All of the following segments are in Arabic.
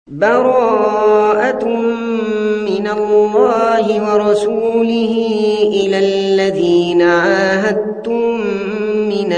براءة من الله ورسوله إلى الذين عاهدتم من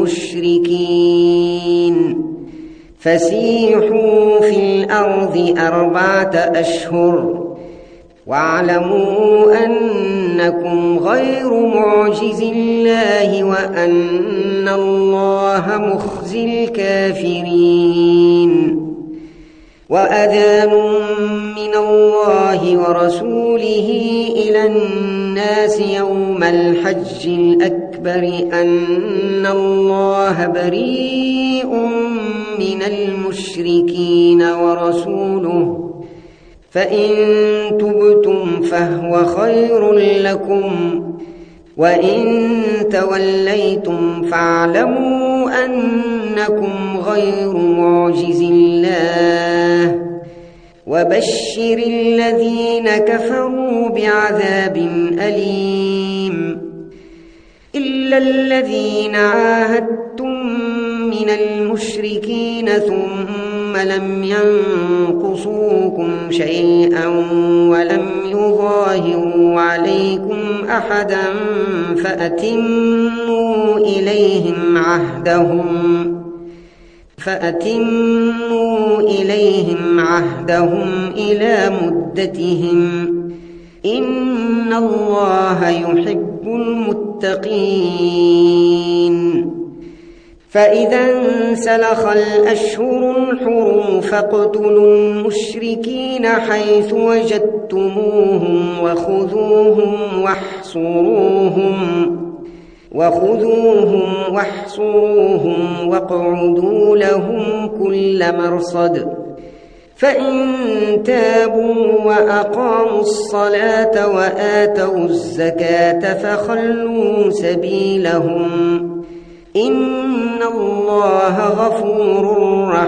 المشركين فسيحوا في الأرض 4 أشهر واعلموا أنكم غير معجز الله وأن الله مخزي الكافرين. وأذان من الله ورسوله إلى الناس يوم الحج الأكبر أن الله بريء من المشركين ورسوله فإن تبتم فهو خير لكم وإن توليتم فاعلموا أنكم غير معجز الله وبشر الذين كفروا بعذاب أليم. إلا الذين عاهدتم من المشركين ثم لم ينقصوكم شيئا ولم يظاهروا عليكم أحدا فأتموا إليهم عهدهم إلى مدتهم إن الله يحب المتقين. فإذا انسلخ الأشهر الحرم فاقتلوا المشركين حيث وجدتموهم وخذوهم واحصروهم واقعدوا لهم كل مرصد. فإن تابوا وأقاموا الصلاة وآتوا الزكاة فخلوا سبيلهم إن الله غفور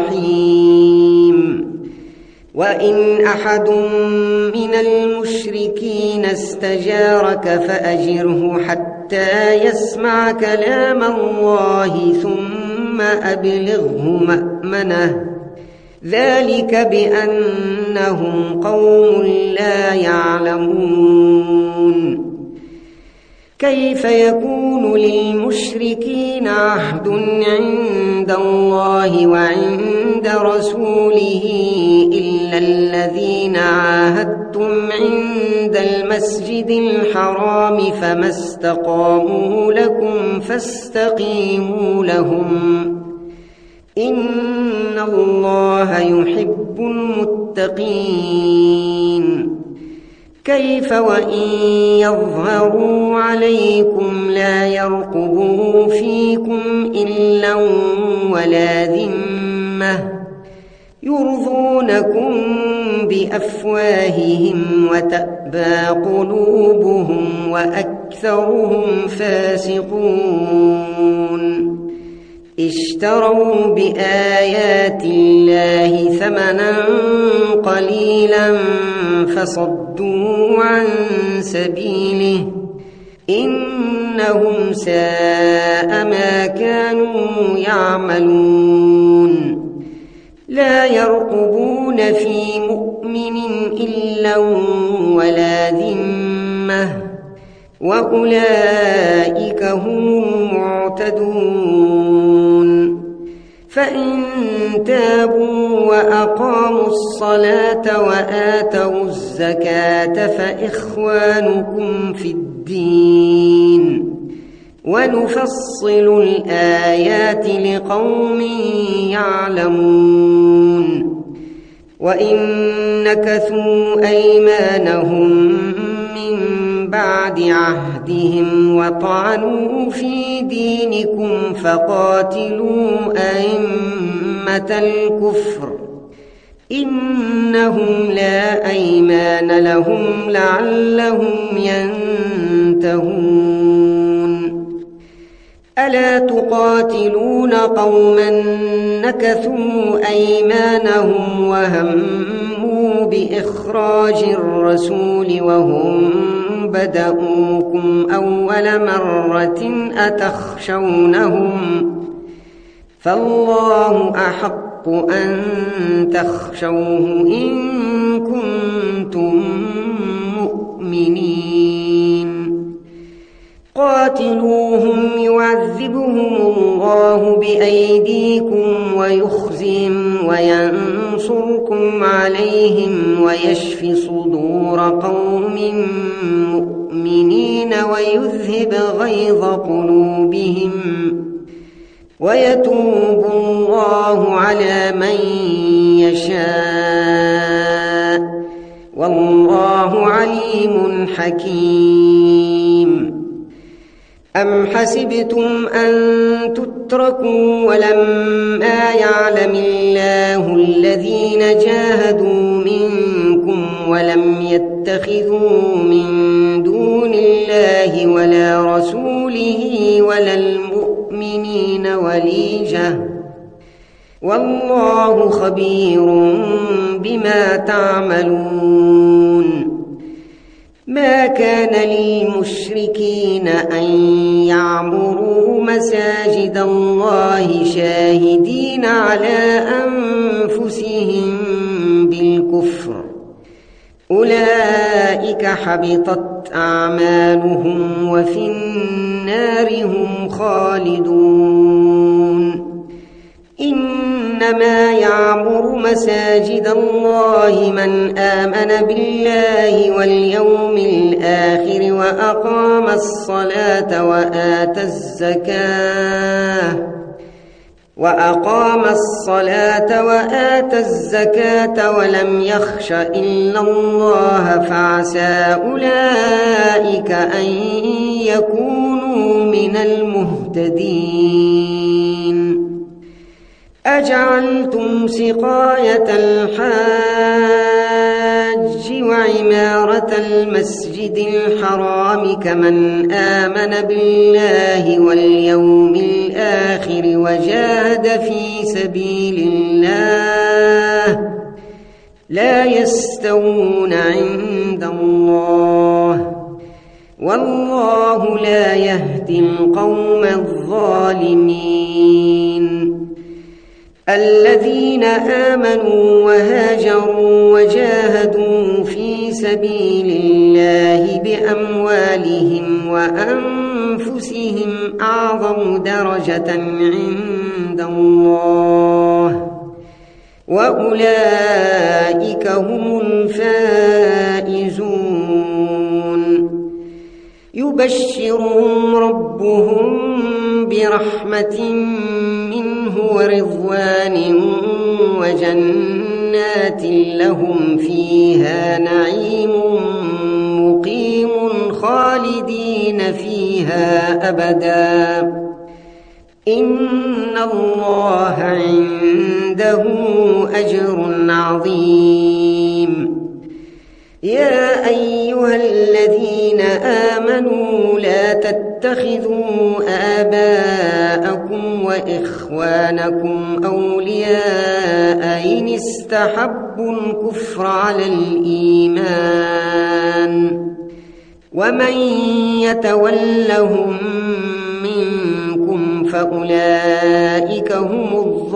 رحيم. وإن أحد من المشركين استجارك فأجره حتى يسمع كلام الله ثم أبلغه مأمنه ذلك بأنهم قوم لا يعلمون. كيف يكون للمشركين عهد عند الله وعند رسوله إلا الذين عاهدتم عند المسجد الحرام فما استقاموا لكم فاستقيموا لهم إن الله يحب المتقين. كيف وإن يظهروا عليكم لا يرقبوا فيكم إلا ولا ذمة يرضونكم بأفواههم وتأبى قلوبهم وأكثرهم فاسقون. اشتروا بآيات الله ثمنا قليلا فصدوا عن سبيله إنهم ساء ما كانوا يعملون. لا يرقبون في مؤمن إلا ولا ذمة وأولئك هم المعتدون. فإن تابوا وأقاموا الصلاة وآتوا الزكاة فإخوانكم في الدين ونفصل الآيات لقوم يعلمون. وإن نكثوا أيمانهم من بعد عهدهم وطعنوا في دينكم فقاتلوا أئمة الكفر إنهم لا أيمان لهم لعلهم ينتهون. ألا تقاتلون قوما نكثوا أيمانهم وهموا بإخراج الرسول وهم بدؤوكم أول مرة أتخشونهم فالله أحق أحق أن تخشوه إن كنتم مؤمنين قاتلوهم يعذبهم الله بأيديكم ويخزهم وينصركم عليهم ويشف صدور قوم مؤمنين ويذهب غيظ قلوبهم ويتوب الله على من يشاء والله عليم حكيم أم حسبتم أن تتركوا ولما يعلم الله الذين جاهدوا منكم ولم يتخذوا من دون الله ولا رسوله ولا المؤمنين وليجة والله خبير بما تعملون ما كان للمشركين أن يعمروا مساجد الله شاهدين على أنفسهم بالكفر أولئك حبطت أعمالهم وفي النار هم خالدون إنما يعمر مساجد الله من آمن بالله واليوم الآخر وأقام الصلاة وآتى الزكاة ولم يخش إلا الله فعسى أولئك أن يكونوا من المهتدين أجعلتم سقاية الحاج وعمارة المسجد الحرام كمن آمن بالله واليوم الآخر وجاهد في سبيل الله لا يستوون عند الله والله لا يهدي القوم الظالمين الذين آمنوا وهاجروا وجاهدوا في سبيل الله بأموالهم وأنفسهم أعظم درجة عند الله وأولئك هم الفائزون يبشرهم ربهم برحمة منه ورضوان وجنات لهم فيها نعيم مقيم خالدين فيها أبدا إن الله عنده أجر عظيم يا أيها الذين آمنوا لا تتخذوا آباءكم وإخوانكم أولياء إن استحبوا الكفر على الإيمان ومن يتولهم منكم فأولئك هم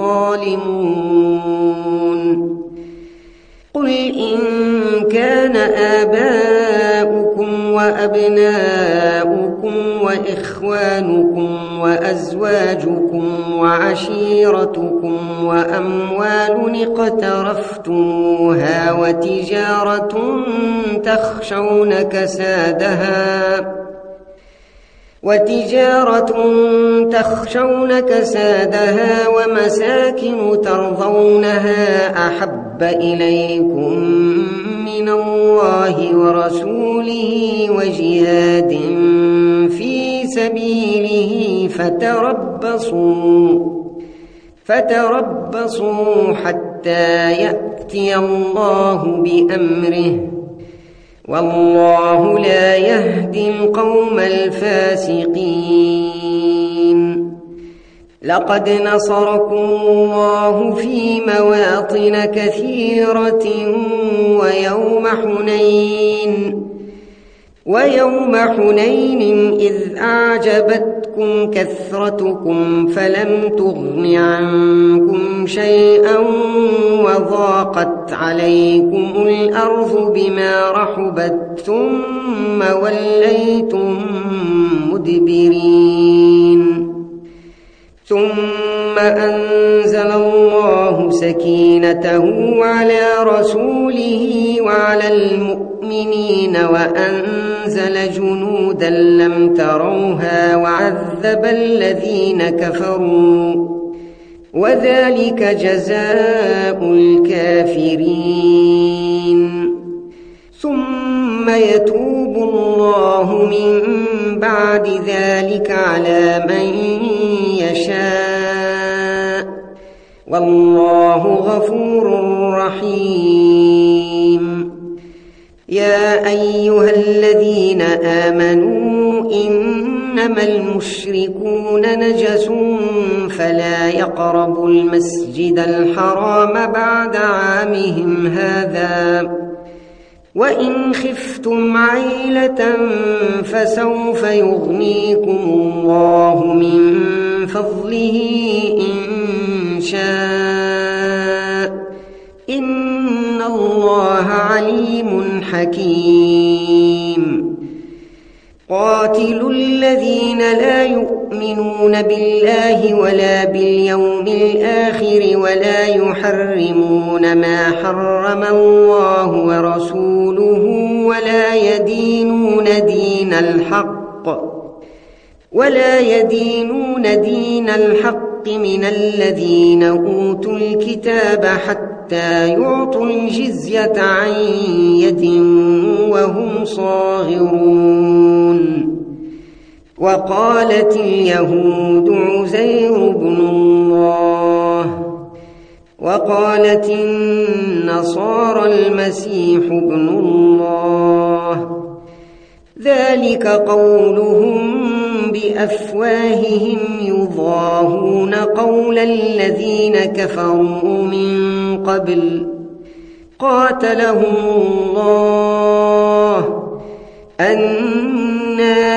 الظالمون قل إن كان آباؤكم وأبناؤكم وإخوانكم وأزواجكم وعشيرتكم وأموال اقترفتموها وتجارة تخشون كسادها ومساكن ترضونها أحب إليكم من الله ورسوله وجهاد في سبيله فتربصوا حتى يأتي الله بأمره والله لا يهدي القوم الفاسقين لقد نصركم الله في مواطن كثيرة ويوم حنين إذ أعجبتكم أعجبتكم كثرتكم فلم تغن عنكم شيئا وضاقت عليكم الأرض بما رحبت ثم وليتم مدبرين ثم أنزل الله سكينته على رسوله وعلى المؤمنين وأنزل جنودا لم تروها وعذب الذين كفروا وذلك جزاء الكافرين ثم يتوب الله من بعد ذلك على من يشاء والله غفور رحيم يا أيها الذين آمنوا إنما المشركون نجس فلا يقربوا المسجد الحرام بعد عامهم هذا وإن خفتم عيلة فسوف يغنيكم الله من فضله إن شاء إن الله عليم حكيم قاتلوا الذين لا يؤمنون بالله ولا باليوم الآخر ولا يحرمون ما حرم الله ورسوله ولا يدينون دين الحق من الذين أوتوا الكتاب حتى يعطوا الجزية عن يد وهم صاغرون وقالت اليهود عزير بن الله وقالت النصارى المسيح ابن الله ذلك قولهم بأفواههم يضاهون قول الذين كفروا من قبل قاتلهم الله أنى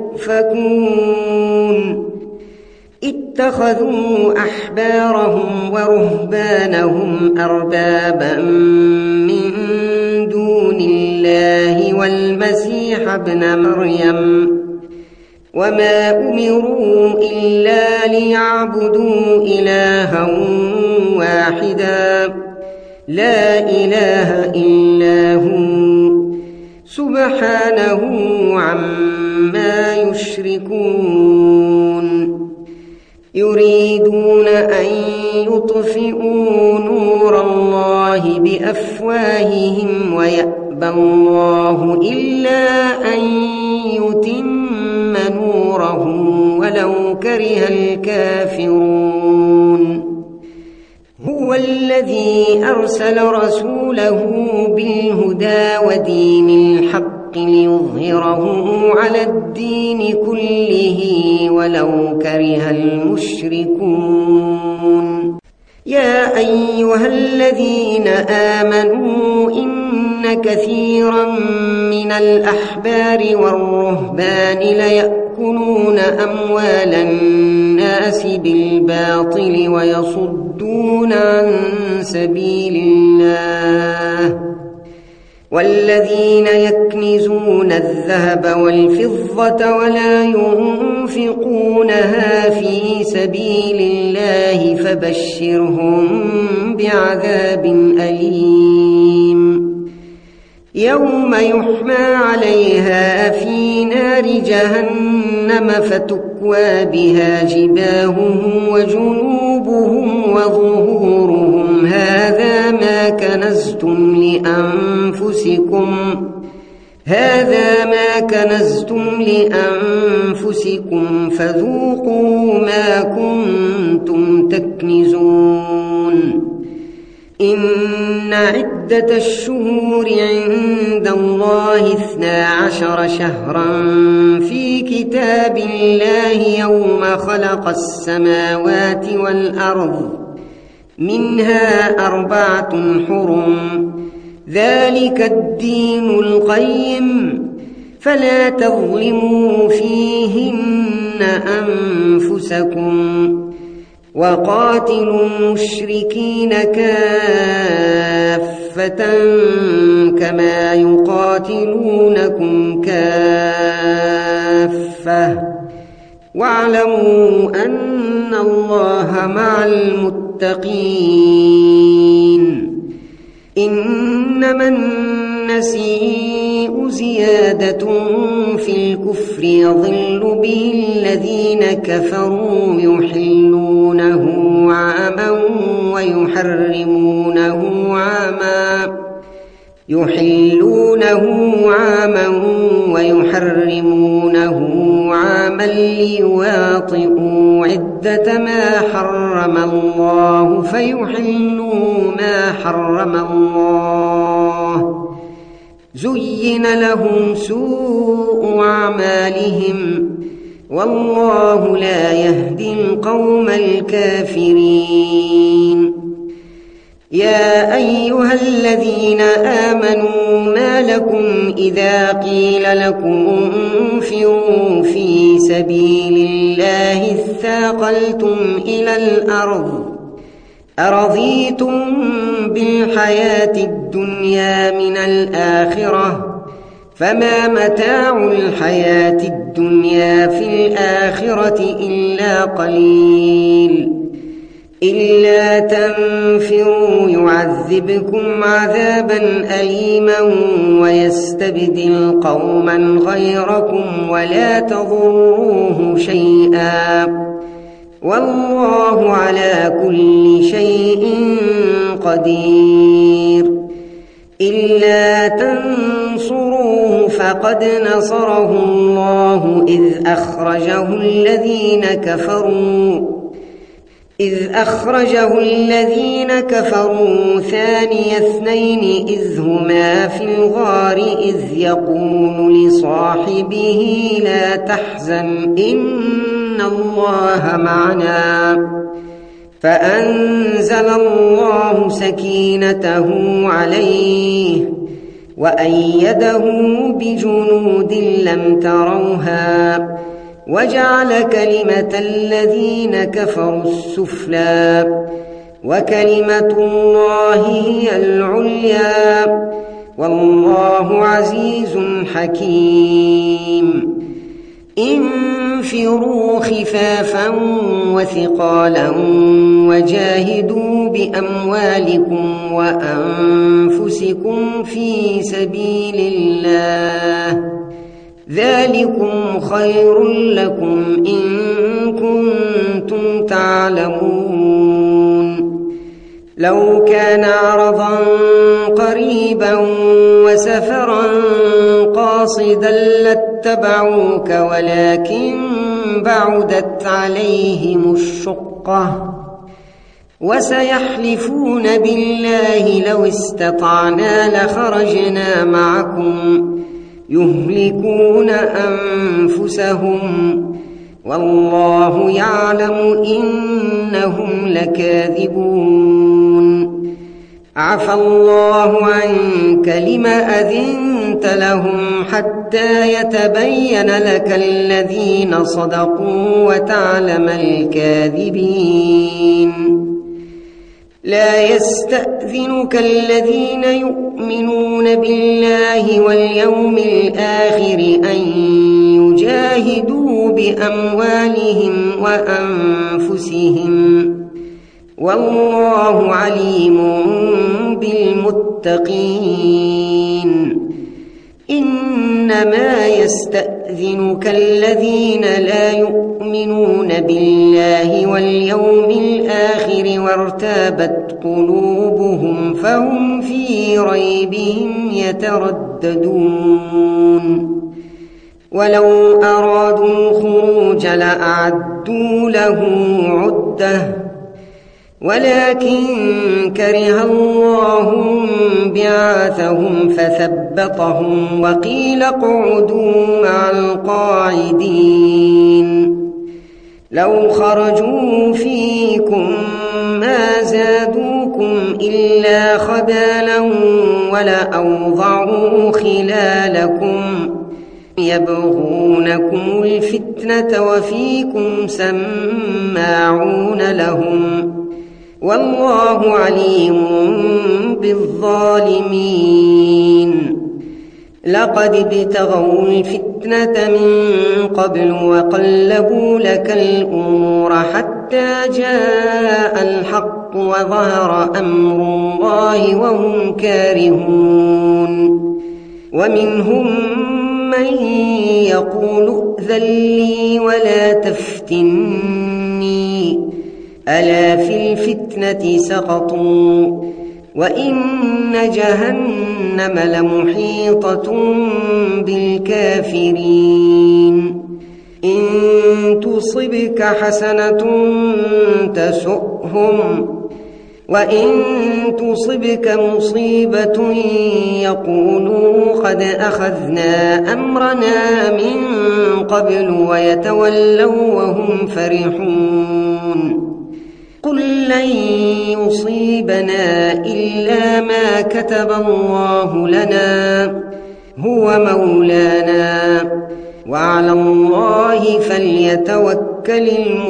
يؤفكون اتخذوا أحبارهم ورهبانهم أربابا من دون الله والمسيح ابن مريم وما أمروا إلا ليعبدوا إلها واحدا لا إله إلا هو سبحانه عما يشركون يريدون أن يطفئوا نور الله بأفواههم ويأبى الله إلا أن يتم نوره ولو كره الكافرون هو الذي أرسل رسوله بالهدى ودين الحق ليظهره على الدين كله ولو كره المشركون يا أيها الذين آمنوا إن كثيرا من الأحبار والرهبان ليأكلون أموال الناس بالباطل ويصدون عن سبيل الله والذين يكنزون الذهب والفضة ولا ينفقونها في سبيل الله فبشرهم بعذاب أليم يوم يحمى عليها في نار جهنم فتكوى بها جباههم وجنوبهم وظهورهم هذا ما كنزتم لأنفسكم فذوقوا ما كنتم تكنزون إن عدة الشهور عند الله 12 شهرا في كتاب الله يوم خلق السماوات والأرض منها 4 حرم ذلك الدين القيم فلا تظلموا فيهن أنفسكم وقاتلوا المشركين كافة كما يقاتلونكم كافة واعلموا أن الله مع المتقين. إنما النسيء زيادة في الكفر يضل به الذين كفروا يحلونه عاما ويحرمونه عاما ليواطئوا عدة ما حرم الله فيحلوا ما حرم الله. زين لهم سوء أعمالهم والله لا يهدي القوم الكافرين. يا أيها الذين آمنوا ما لكم إذا قيل لكم انفروا في سبيل الله اثاقلتم إلى الأرض أرضيتم بالحياة الدنيا من الآخرة فما متاع الحياة الدنيا في الآخرة إلا قليل. إلا تنفروا يعذبكم عذابا أليما ويستبدل قوما غيركم ولا تضروه شيئا والله على كل شيء قدير. إلا تنصروه فقد نصره الله إذ أخرجه الذين كفروا ثاني اثنين إذ هما في الغار إذ يقول لصاحبه لا تحزن إن الله معنا فأنزل الله سكينته عليه وأيده بجنود لم تروها وجعل كلمة الذين كفروا السفلى وكلمة الله هي العليا والله عزيز حكيم. انفروا خفافا وثقالا وجاهدوا بأموالكم وأنفسكم في سبيل الله ذلكم خير لكم إن كنتم تعلمون. لو كان عرضا قريبا وسفرا قاصدا لاتبعوك ولكن بعدت عليهم الشقة وسيحلفون بالله لو استطعنا لخرجنا معكم يهلكون أنفسهم والله يعلم إنهم لكاذبون. عفى الله عنك لم أذنت لهم حتى يتبين لك الذين صدقوا وتعلم الكاذبين. لا يستأذنك الذين يؤمنون بالله واليوم الآخر أن يجاهدوا بأموالهم وأنفسهم والله عليم بالمتقين. إنما يستأذنك الذين لا يؤمنون بالله واليوم الآخر وارتابت قلوبهم فهم في ريبهم يترددون. ولو أرادوا الخروج لأعدوا له عدة ولكن كره الله بعاثهم فثبطهم وقيل اقعدوا مع القاعدين. لو خرجوا فيكم ما زادوكم إلا خبالا ولأوضعوا خلالكم يبغونكم الفتنة وفيكم سماعون لهم والله عليم بالظالمين لقد ابتغوا الفتنة من قبل وقلبوا لك الأمور حتى جاء الحق وظهر أمر الله وهم كارهون ومنهم من يقول ائذن لي ولا تفتني ألا في الفتنة سقطوا وإن جهنم لمحيطة بالكافرين إن تصبك حسنة تسؤهم وإن تصبك مصيبة يقولوا قد أخذنا أمرنا من قبل ويتولوا وهم فرحون قل لن يصيبنا إلا ما كتب الله لنا هو مولانا وعلى الله فليتوكل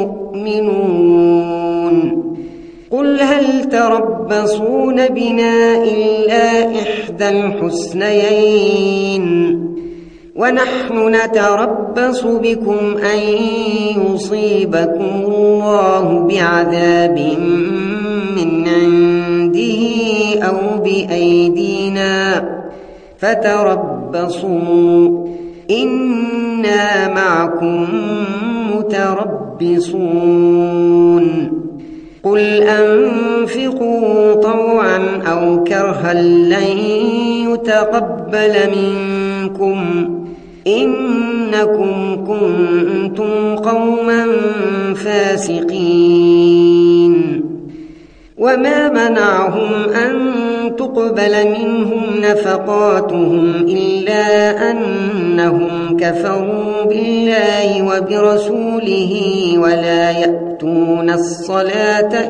المؤمنون قل هل تربصون بنا إلا إحدى الحسنيين ونحن نتربص بكم أن يصيبكم الله بعذاب من عنده أو بأيدينا فتربصوا إنا معكم متربصون قل أنفقوا طوعا أو كرها لن يتقبل منكم إنكم كنتم قوما فاسقين وما منعهم أن تقبل منهم نفقاتهم إلا أنهم كفروا بالله وبرسوله ولا يأتون الصلاة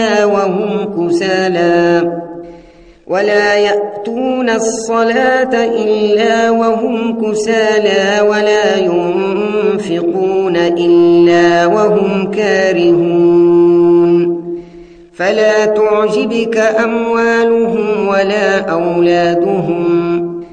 إلا وهم كسالى ولا ينفقون إلا وهم كارهون فلا تعجبك أموالهم ولا أولادهم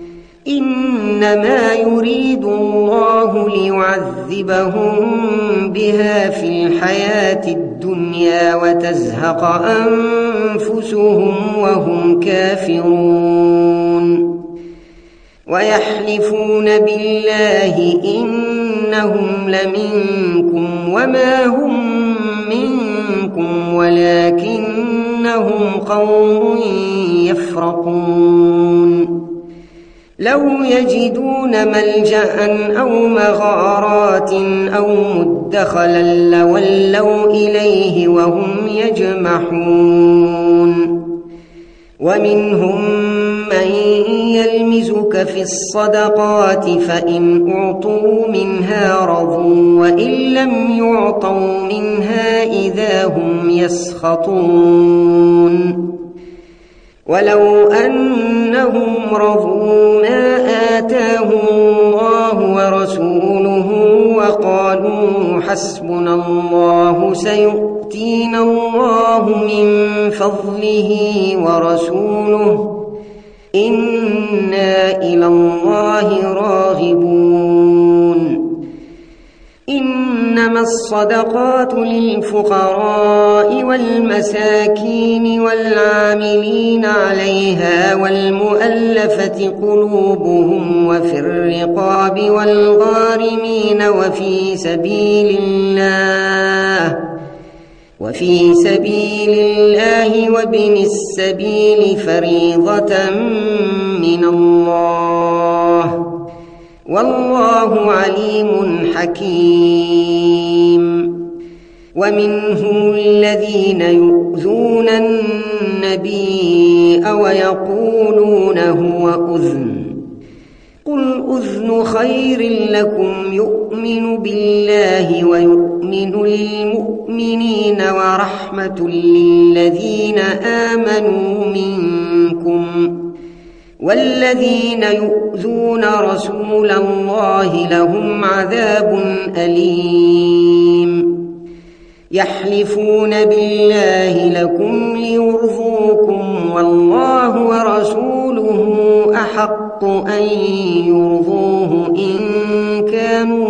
إنما يريد الله ليعذبهم بها في الحياة الدنيا وتزهق أنفسهم وهم كافرون ويحلفون بالله إنهم لمنكم وما هم منكم ولكنهم قوم يفرقون لو يجدون ملجأ أو مغارات أو مدخلا لولوا إليه وهم يجمحون ومنهم من يلمزك في الصدقات فإن أعطوا منها رضوا وإن لم يعطوا منها إذا هم يسخطون ولو أنهم رضوا ما آتاهم الله ورسوله وقالوا حسبنا الله سيؤتينا الله من فضله ورسوله إنا إلى الله راغبون إنما الصدقات للفقراء والمساكين والعاملين عليها والمؤلفة قلوبهم وفي الرقاب والغارمين وفي سبيل الله وابن السبيل فريضة من الله والله عليم حكيم ومنهم الذين يؤذون النبي ويقولون هو أذن قل أذن خير لكم يؤمن بالله ويؤمن للمؤمنين ورحمة للذين آمنوا منكم والذين يؤذون رسول الله لهم عذاب أليم يحلفون بالله لكم ليرضوكم والله ورسوله أحق أن يرضوه إن كانوا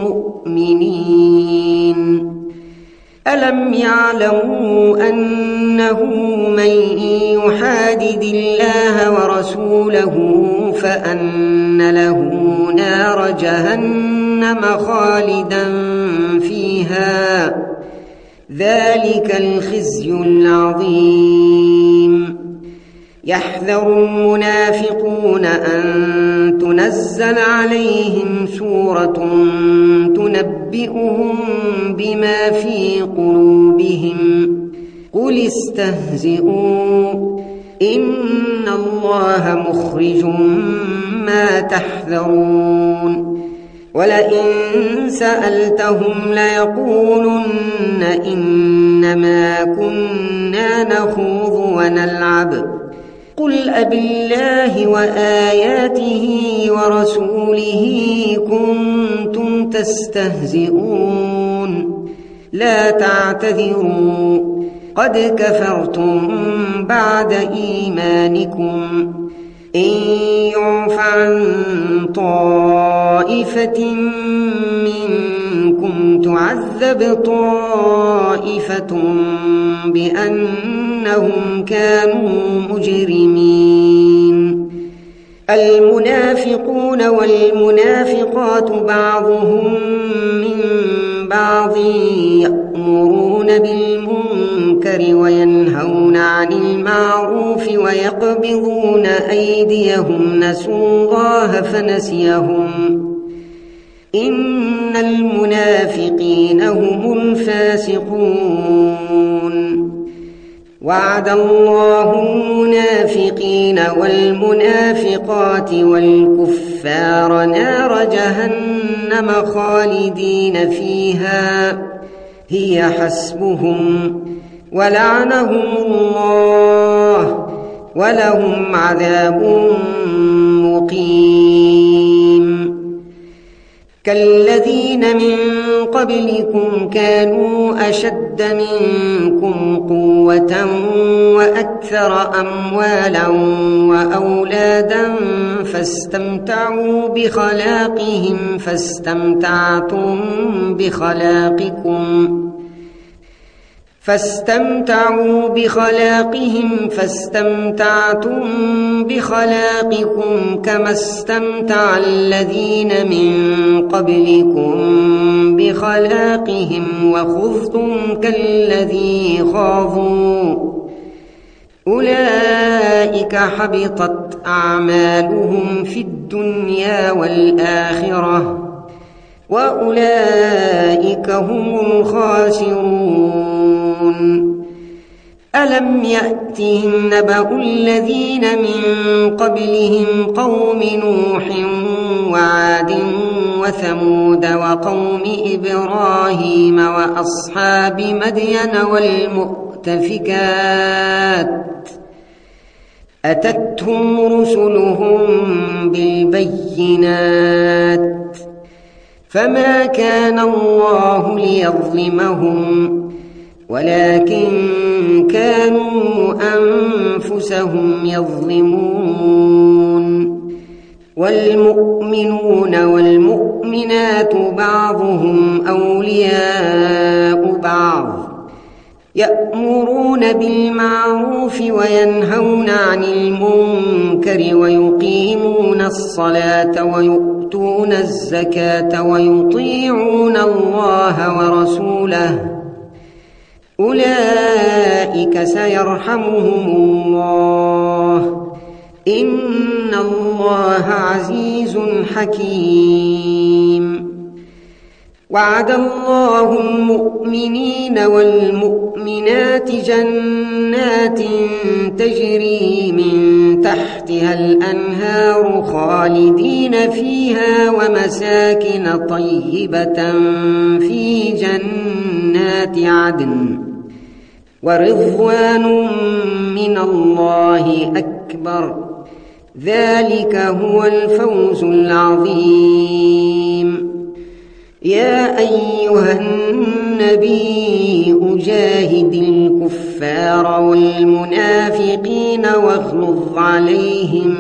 مؤمنين ألم يعلموا أنه من يحادد الله ورسوله فأن له نار جهنم خالدا فيها ذلك الخزي العظيم يحذر المنافقون أن تنزل عليهم سورة تنبئهم بما في قلوبهم قل استهزئوا إن الله مخرج ما تحذرون ولئن سألتهم ليقولن إنما كنا نخوض ونلعب قل أبالله وآياته ورسوله كنتم تستهزئون لا تعتذروا قد كفرتم بعد إيمانكم إن يعف عن طائفة منكم تعذب طائفة بأنهم كانوا مجرمين المنافقون والمنافقات بعضهم من بعض يأمرون بالمنكر وينهون عن المعروف ويقبضون أيديهم نسوا الله فنسيهم إن المنافقين هم الفاسقون وعد الله المنافقين والمنافقات والكفار نار جهنم خالدين فيها هي حسبهم ولعنهم الله ولهم عذاب مقيم كالذين من قبلكم كانوا أشد منكم قوة وأكثر أموالا وأولادا فاستمتعوا بخلاقهم فاستمتعتم بخلاقكم كما استمتع الذين من قبلكم بخلاقهم وخذتم كالذي خاضوا أولئك حبطت أعمالهم في الدنيا والآخرة وأولئك هم الخاسرون ألم يأتهم نبأ الذين من قبلهم قوم نوح وعاد وثمود وقوم إبراهيم وأصحاب مدين والمؤتفكات أتتهم رسلهم بالبينات فما كان الله ليظلمهم ولكن كانوا أنفسهم يظلمون والمؤمنون والمؤمنات بعضهم أولياء بعض يأمرون بالمعروف وينهون عن المنكر ويقيمون الصلاة ويؤتون الزكاة ويطيعون الله ورسوله أولئك سيرحمهم الله إن الله عزيز حكيم وعد الله المؤمنين والمؤمنات جنات تجري من تحتها الأنهار خالدين فيها ومساكن طيبة في جنات عدن ورضوان من الله أكبر ذلك هو الفوز العظيم. يا أيها النبي جاهد الكفار والمنافقين واغلظ عليهم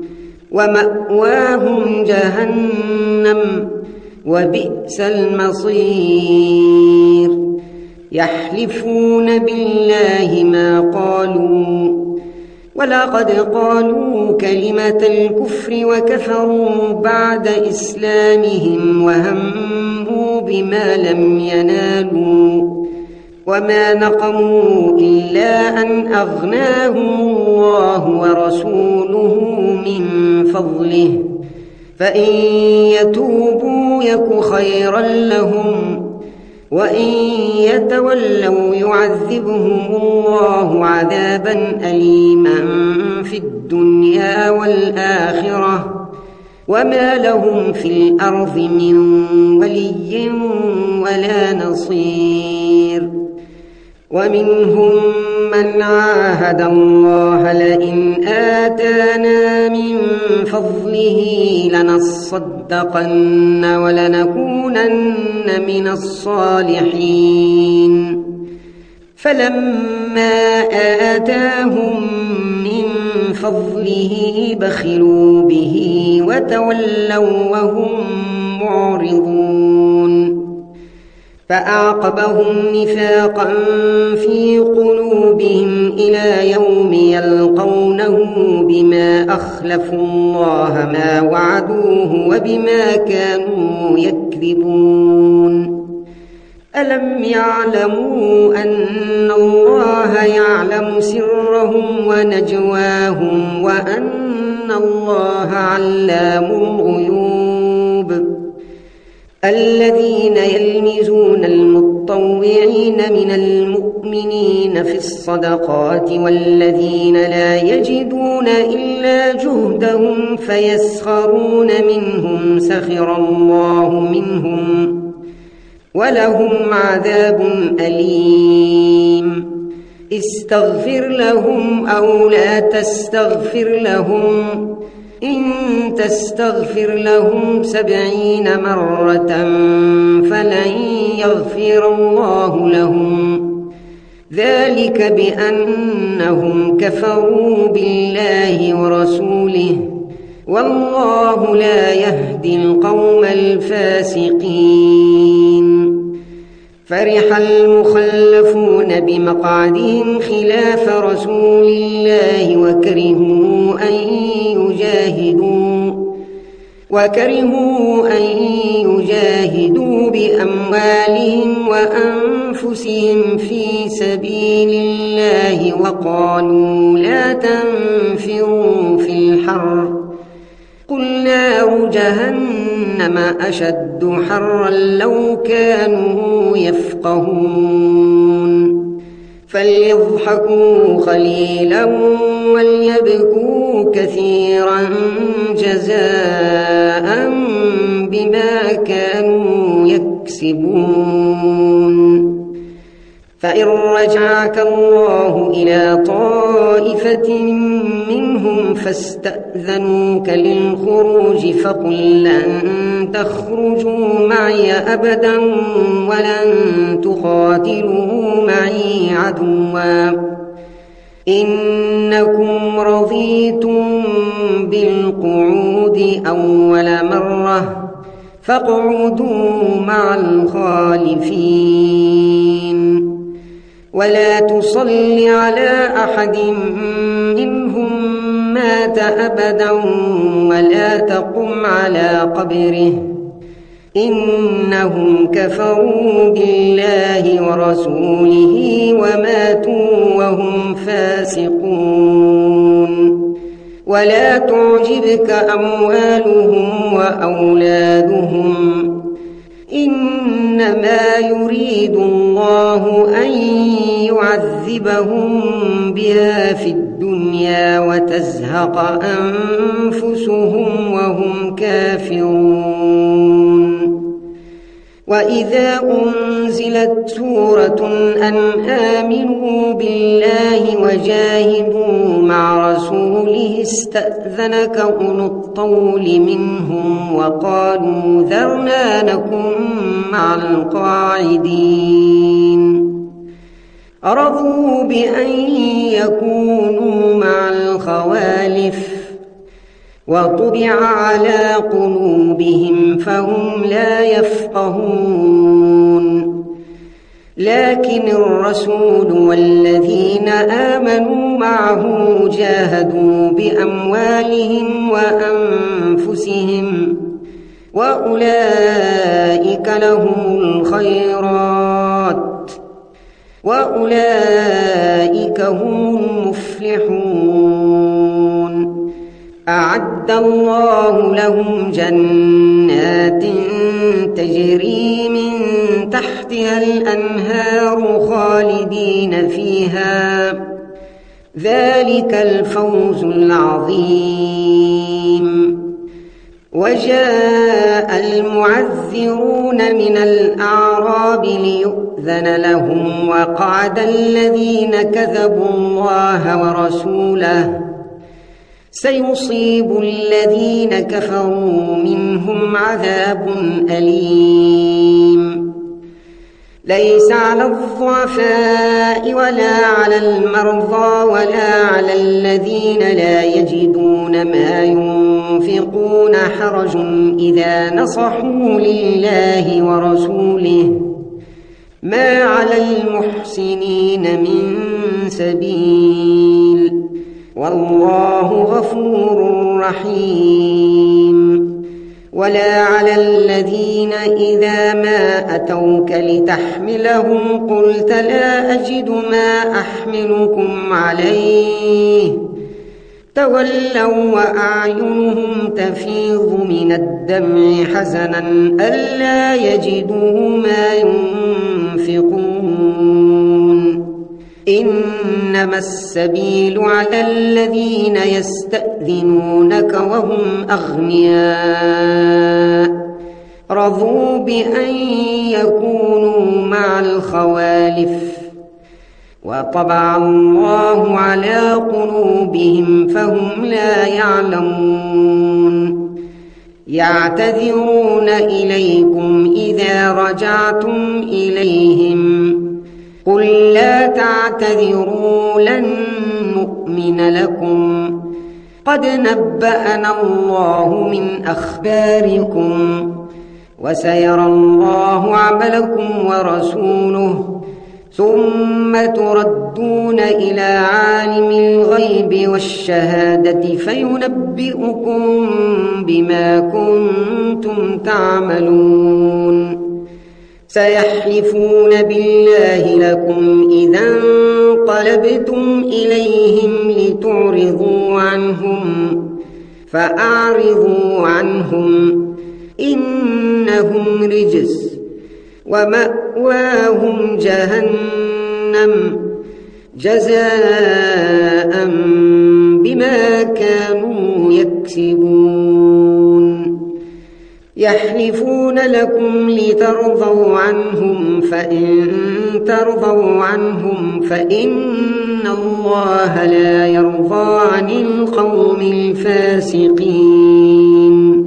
ومأواهم جهنم وبئس المصير. يحلفون بالله ما قالوا ولقد قالوا كلمة الكفر وكفروا بعد إسلامهم وهموا بما لم ينالوا وما نقموا إلا أن أغناهم الله ورسوله من فضله فإن يتوبوا يك خيرا لهم وإن يتولوا يعذبهم الله عذابا أليما في الدنيا والآخرة وما لهم في الأرض من ولي ولا نصير. ومنهم من عاهد الله لئن آتانا من فضله لنصدقن ولنكونن من الصالحين فلما آتاهم من فضله بخلوا به وتولوا وهم معرضون. فأعقبهم نفاقا في قلوبهم إلى يوم يلقونه بما أخلفوا الله ما وعدوه وبما كانوا يكذبون. ألم يعلموا أن الله يعلم سرهم ونجواهم وأن الله علام الغيوب. الذين يلمزون المطوعين من المؤمنين في الصدقات والذين لا يجدون إلا جهدهم فيسخرون منهم سخر الله منهم ولهم عذاب أليم. استغفر لهم أو لا تستغفر لهم إن تستغفر لهم 70 مرة فلن يغفر الله لهم ذلك بأنهم كفروا بالله ورسوله والله لا يهدي القوم الفاسقين. فرح المخلفون بمقعدهم خلاف رسول الله وكرهوا أن يجاهدوا بأموالهم وأنفسهم في سبيل الله وقالوا لا تنفروا في الحر قل نار جهنم أشد حرا لو كانوا يفقهون. فليضحكوا قليلا وليبكوا كثيرا جزاء بما كانوا يكسبون. فإن رجعك الله إلى طائفة منهم فاستأذنوك للخروج فقل لن تخرجوا معي أبدا ولن تقاتلوا معي عدوا إنكم رضيتم بالقعود أول مرة فاقعدوا مع الخالفين. ولا تصل على أحد منهم مات أبدا ولا تقم على قبره إنهم كفروا بالله ورسوله وماتوا وهم فاسقون. ولا تعجبك أموالهم وأولادهم إنما يريد الله أن يعذبهم بها في الدنيا وتزهق أنفسهم وهم كافرون. وإذا أنزلت سورة أن آمنوا بالله وجاهدوا مع رسوله استأذنك أولو الطول منهم وقالوا ذرنا نكن مع القاعدين رضوا بأن يكونوا مع الخوالف وطبع على قلوبهم فهم لا يفقهون لكن الرسول والذين آمنوا معه جاهدوا بأموالهم وأنفسهم وأولئك لهم الخيرات وأولئك هم المفلحون أعد الله لهم جنات تجري من تحتها الأنهار خالدين فيها ذلك الفوز العظيم وجاء المعذرون من الأعراب ليؤذن لهم وقعد الذين كذبوا الله ورسوله سيصيب الذين كفروا منهم عذاب أليم ليس على الضعفاء ولا على المرضى ولا على الذين لا يجدون ما ينفقون حرج إذا نصحوا لله ورسوله ما على المحسنين من سبيل والله غفور رحيم ولا على الذين إذا ما أتوك لتحملهم قلت لا أجد ما أحملكم عليه تولوا وأعينهم تفيض من الدمع حزنا ألا يجدوا ما ينفقون إنما السبيل على الذين يستأذنونك وهم أغنياء رضوا بأن يكونوا مع الخوالف وطبع الله على قلوبهم فهم لا يعلمون يعتذرون إليكم إذا رجعتم إليهم قل لا تعتذروا لن نؤمن لكم قد نبأنا الله من أخباركم وسيرى الله عملكم ورسوله ثم تردون إلى عالم الغيب والشهادة فينبئكم بما كنتم تعملون سيحلفون بالله لكم إذا انقلبتم إليهم لتعرضوا عنهم فأعرضوا عنهم إنهم رجس ومأواهم جهنم جزاء بما كانوا يكسبون يحلفون لكم لترضوا عنهم فإن ترضوا عنهم فإن الله لا يرضى عن القوم الفاسقين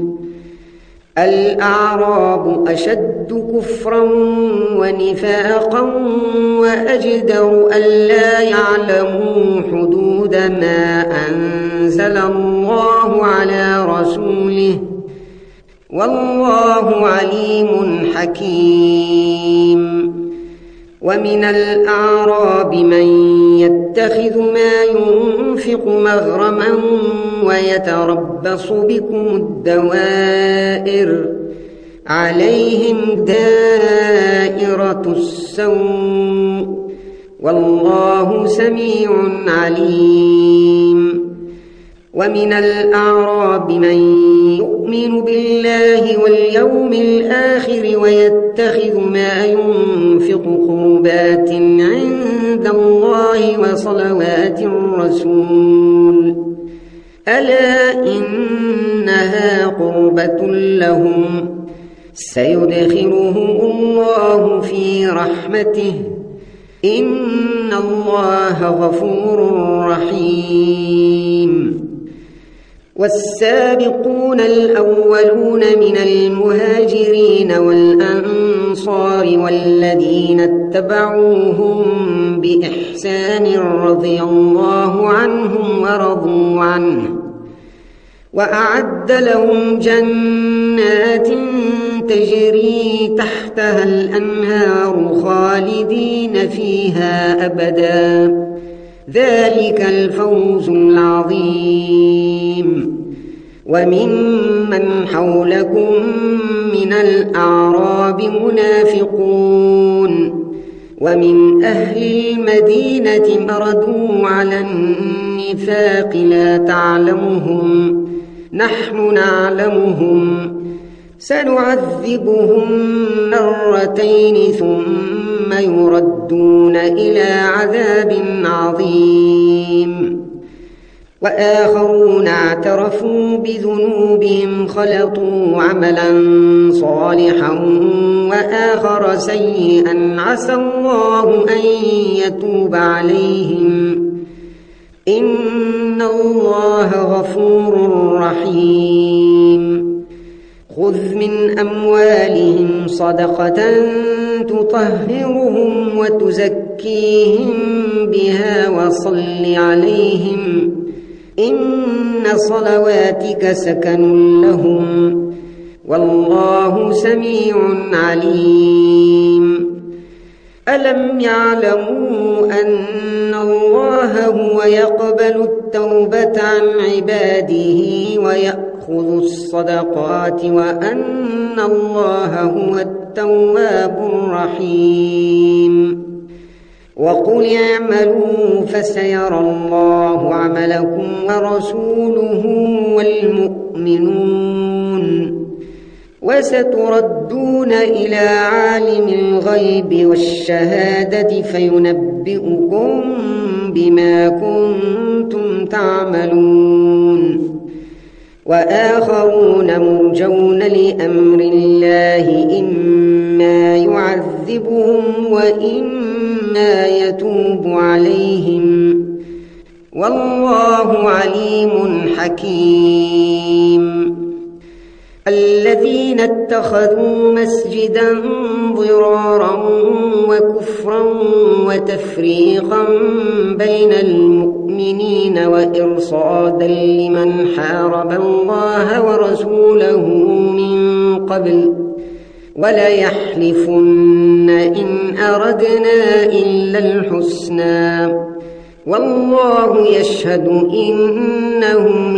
الأعراب أشد كفرا ونفاقا وأجدر ألا يعلموا حدود ما أنزل الله على رسوله والله عليم حكيم ومن الأعراب من يتخذ ما ينفق مغرما ويتربص بكم الدوائر عليهم دائرة السوء والله سميع عليم ومن الأعراب من يؤمن بالله واليوم الآخر ويتخذ ما ينفق قربات عند الله وصلوات الرسول ألا إنها قربة لهم سيدخلهم الله في رحمته إن الله غفور رحيم والسابقون الأولون من المهاجرين والأنصار والذين اتبعوهم بإحسان رضي الله عنهم ورضوا عنه وأعد لهم جنات تجري تحتها الأنهار خالدين فيها أبدا ذلك الفوز العظيم وممن حولكم من الأعراب منافقون ومن أهل المدينة مردوا على النفاق لا تعلمهم نحن نعلمهم سنعذبهم مرتين ثم يردون إلى عذاب عظيم وآخرون اعترفوا بذنوبهم خلطوا عملا صالحا وآخر سيئا عسى الله أن يتوب عليهم إن الله غفور رحيم خذ من أموالهم صدقة تطهرهم وتزكيهم بها وصل عليهم إن صلواتك سكن لهم والله سميع عليم ألم يعلموا أن الله هو يقبل التوبة عن عباده ويأخذ الصدقات وأن الله هو التواب الرحيم وقل اعملوا فسيرى الله عملكم ورسوله والمؤمنون وستردون إلى عالم الغيب والشهادة فينبئكم بما كنتم تعملون وآخرون مرجون لأمر الله إما يعذبهم وإما يتوب عليهم والله عليم حكيم الذين اتخذوا مسجدا ضرارا وكفرا وتفريقا بين المؤمنين وإرصادا لمن حارب الله ورسوله من قبل وليحلفن إن أردنا إلا الحسنى والله يشهد إنهم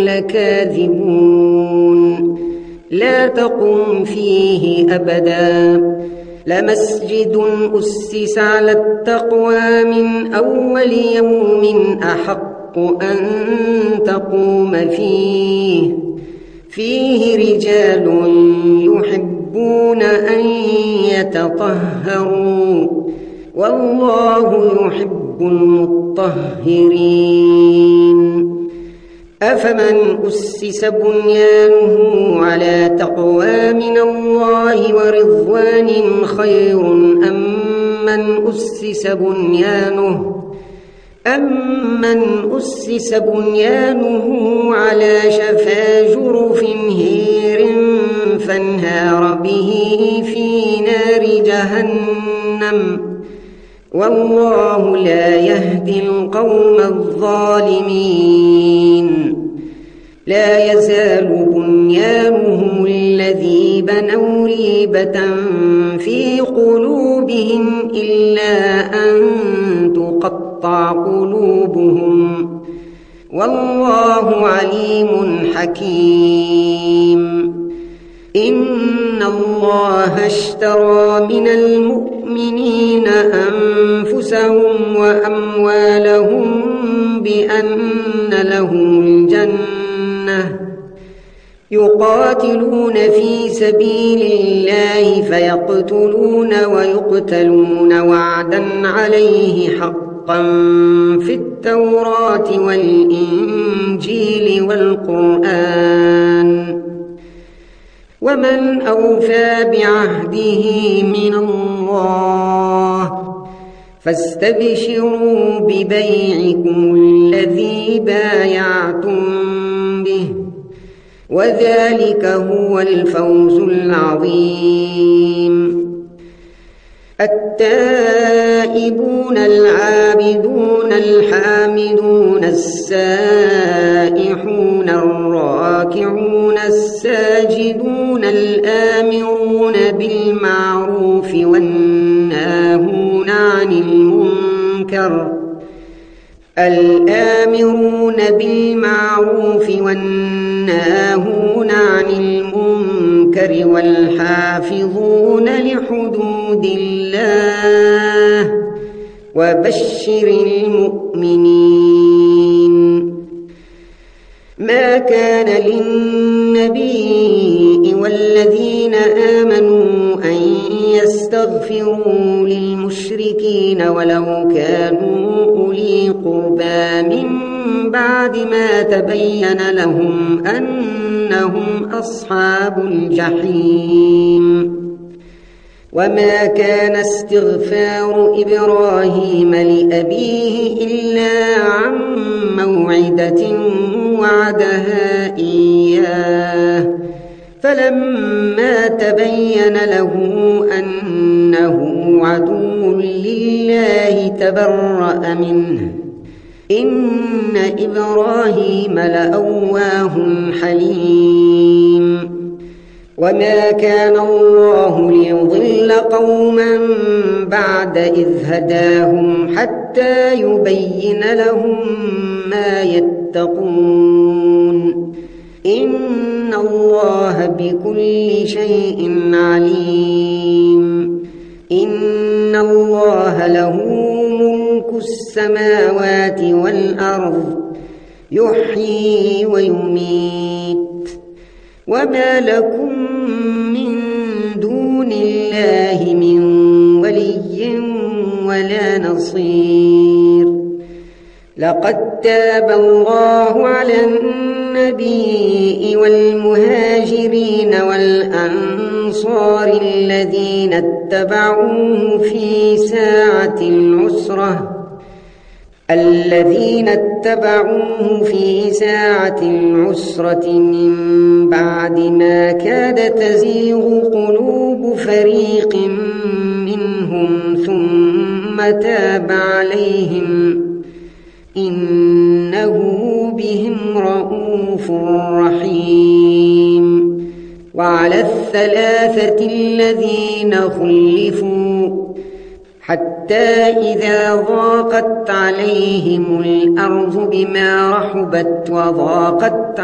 لكاذبون لا تقم فيه أبدا لمسجد أسس على التقوى من أول يوم أحق أن تقوم فيه رجال يحبون أن يتطهروا والله يحب المطهرين أفمن أسس بنيانه على تقوى من الله ورضوان خير أمن أسس بنيانه على شفا جرف هير فانهار به في نار جهنم والله لا يهدي القوم الظالمين لا يزال بنيانهم الذي بنوا ريبة في قلوبهم إلا أن تقطع قلوبهم والله عليم حكيم إن الله اشترى من المؤمنين أنفسهم وأموالهم بأن لهم الجنة يقاتلون في سبيل الله فيقتلون ويقتلون وعدا عليه حقا في التوراة والإنجيل والقرآن ومن أوفى بعهده من الله فاستبشروا ببيعكم الذي بايعتم به وذلك هو الفوز العظيم. التائبون العابدون الحامدون السائحون الراكعون الساجدون الآمرون بالمعروف والناهون عن المنكر والحافظون لحدود الله وبشر المؤمنين. ما كان للنبي والذين آمنوا أن يستغفروا للمشركين ولو كانوا أولي قربى من بعد ما تبين لهم أنهم أصحاب الجحيم. وما كان استغفار إبراهيم لأبيه إلا عن موعدة وعدها إياه فلما تبين له أنه عدو لله تبرأ منه إن إبراهيم لأواه حليم. وما كان الله ليضل قوما بعد إذ هداهم حتى يبين لهم ما يتقون إن الله بكل شيء عليم. إن الله له ملك السماوات والأرض يحيي ويميت وما لكم من دون الله من ولي ولا نصير. لقد تاب الله على النبي والمهاجرين والأنصار الذين اتبعوه في ساعة العسرة من بعد ما كاد تزيغ قلوب فريق منهم ثم تاب عليهم إنه بهم رءوف رحيم. وعلى الثلاثة الذين خلفوا حتى إذا ضاقت عليهم الأرض بما رحبت وضاقت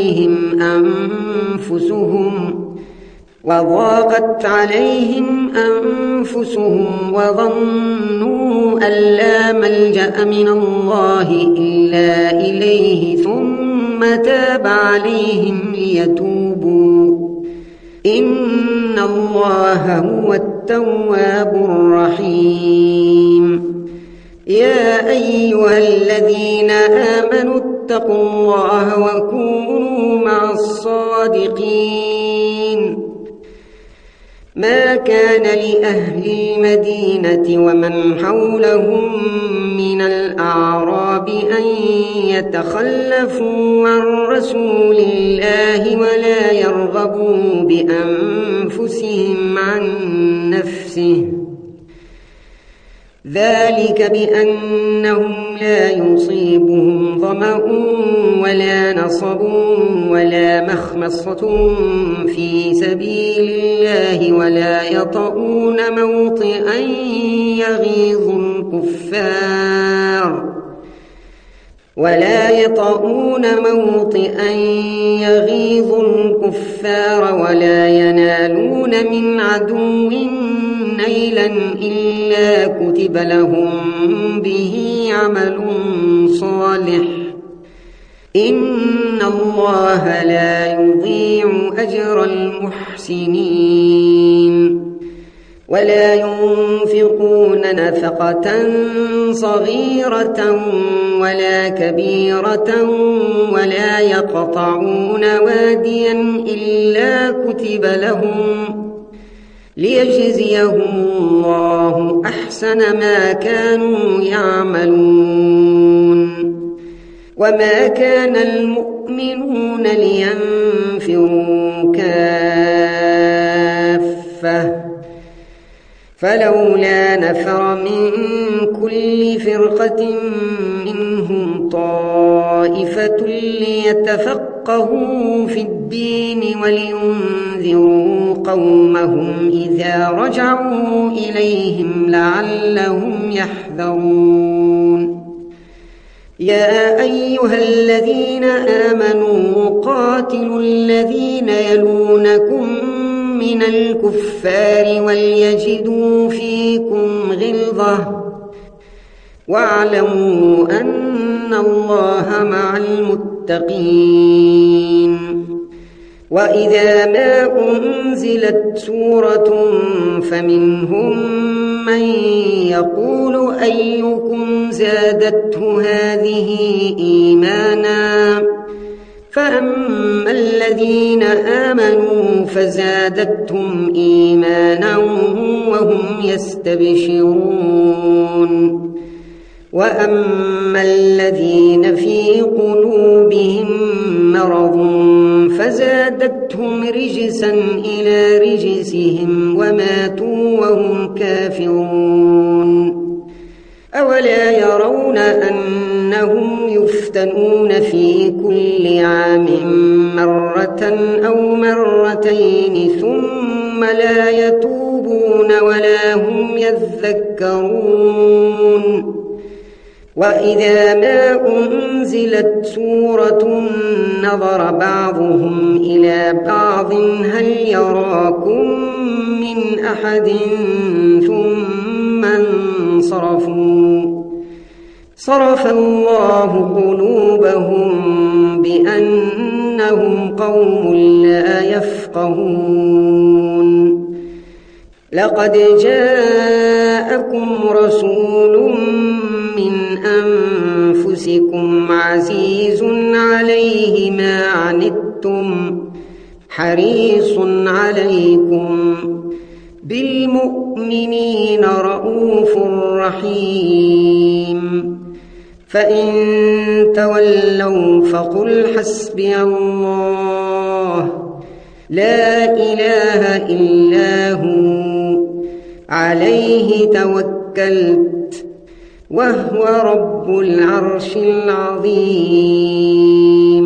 عليهم أنفسهم وظنوا أن لا ملجأ من الله إلا إليه ثم تاب عليهم ليتوبوا إن الله هو التواب الرحيم. يا أيها الذين آمنوا اتقوا الله وكونوا مع الصادقين. ما كان لأهل المدينة ومن حولهم من الأعراب أن يتخلفوا عن رسول الله ولا يرغبوا بأنفسهم عن نفسه ذلك بأنهم لا يصيبهم ظمأ ولا نصب ولا مخمصة في سبيل الله ولا يطؤون موطئا يغيظ الكفار ولا ينالون من عدو نيلا إلا كتب لهم به عمل صالح إن الله لا يضيع أجر المحسنين. ولا ينفقون نفقة صغيرة ولا كبيرة ولا يقطعون واديا إلا كتب لهم ليجزيهم الله أحسن ما كانوا يعملون. وما كان المؤمنون لينفروا كافة فلولا نفر من كل فرقة منهم طائفة ليتفقهوا في الدين ولينذروا قومهم إذا رجعوا إليهم لعلهم يحذرون. يا أيها الذين آمنوا قاتلوا الذين يلونكم من الكفار وليجدوا فيكم غلظة واعلموا أن الله مع المتقين. وإذا ما أنزلت سورة فمنهم من يقول أيكم زادته هذه إيمانا فأما الذين آمنوا فزادتهم إيمانا وهم يستبشرون. وأما الذين في قلوبهم مرض فزادتهم رجسا إلى رجسهم وماتوا وهم كافرون. أولا يرون أنهم يفتنون في كل عام مرة أو مرتين ثم لا يتوبون ولا هم يذكرون. وإذا ما أنزلت سورة نظر بعضهم إلى بعض هل يراكم من أحد ثم انصرفوا صرف الله قلوبهم بأنهم قوم لا يفقهون. لقد جاءكم رسول من أنفسكم عزيز عليه ما عنتم حريص عليكم بالمؤمنين رؤوف رحيم. فإن تولوا فقل حسبي الله لا إله إلا هو عليه توكلت وهو رب العرش العظيم.